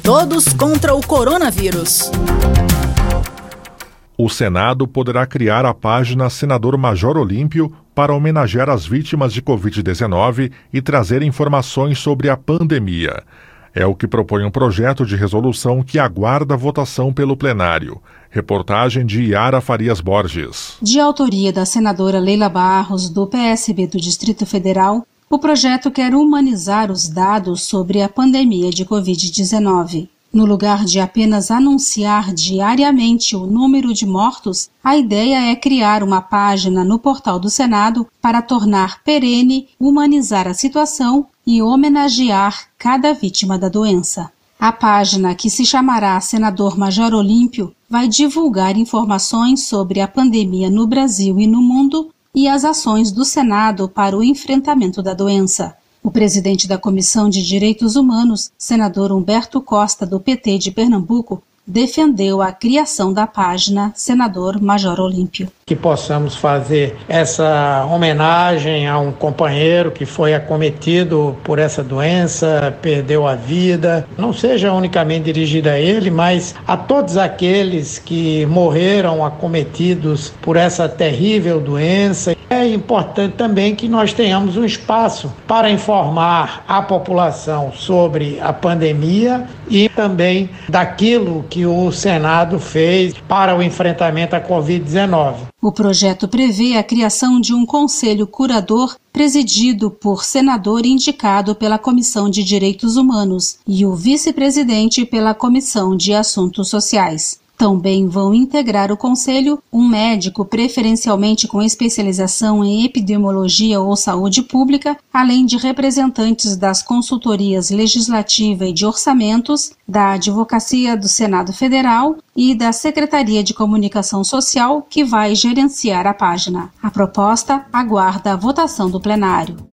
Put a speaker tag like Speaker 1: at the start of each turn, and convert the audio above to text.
Speaker 1: Todos contra o coronavírus.
Speaker 2: O Senado poderá criar a página Senador Major Olímpio para homenagear as vítimas de Covid-19 e trazer informações sobre a pandemia. É o que propõe um projeto de resolução que aguarda votação pelo plenário. Reportagem de Yara Farias Borges.
Speaker 3: De autoria da senadora Leila Barros, do PSB do Distrito Federal, o projeto quer humanizar os dados sobre a pandemia de Covid-19. No lugar de apenas anunciar diariamente o número de mortos, a ideia é criar uma página no portal do Senado para tornar perene, humanizar a situação e homenagear cada vítima da doença. A página, que se chamará Senador Major Olímpio, vai divulgar informações sobre a pandemia no Brasil e no mundo e as ações do Senado para o enfrentamento da doença. O presidente da Comissão de Direitos Humanos, senador Humberto Costa, do PT de Pernambuco, defendeu a criação da página Senador Major Olímpio.
Speaker 4: Que possamos fazer essa homenagem a um companheiro que foi acometido por essa doença, perdeu a vida. Não seja unicamente dirigida a ele, mas a todos aqueles que morreram acometidos por essa terrível doença. É importante também que nós tenhamos um espaço para informar a população sobre a pandemia e também daquilo que o Senado fez para o enfrentamento à Covid-19.
Speaker 3: O projeto prevê a criação de um conselho curador presidido por senador indicado pela Comissão de Direitos Humanos e o vice-presidente pela Comissão de Assuntos Sociais. Também vão integrar o conselho um médico preferencialmente com especialização em epidemiologia ou saúde pública, além de representantes das consultorias legislativa e de orçamentos, da Advocacia do Senado Federal e da Secretaria de Comunicação Social, que vai gerenciar a página. A proposta aguarda a votação do plenário.